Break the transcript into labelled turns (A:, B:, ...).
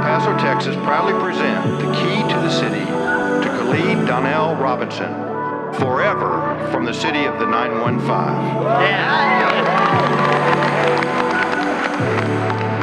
A: Paso, Texas proudly present the key to the city to Khalid Donnell Robinson, forever from the city of the 915.
B: Yeah.